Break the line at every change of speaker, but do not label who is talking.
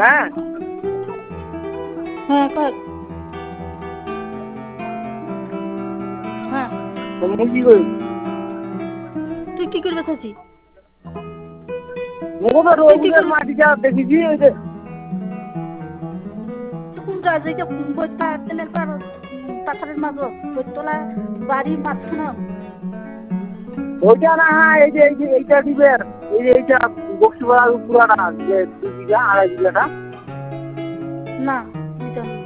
হ্যাঁ
হ্যাঁ কর। হ্যাঁ
তুমি কি করি
তুই কি করবে চাচ্ছি?
মুখো তো রোগের মাটি যা দেখেছি ওই যে
কোনটা যেটা বইটা তেলের পাথরের মাঝে বইতলা বাড়ি মাঝখানে
ওইটা না, হ্যাঁ এই যে এইটা দিবেন, এই যে এইটা বক্সিপাড়ার পুরাটা যে 2 বিঘা 2.5 বিঘাটা
না দিতাম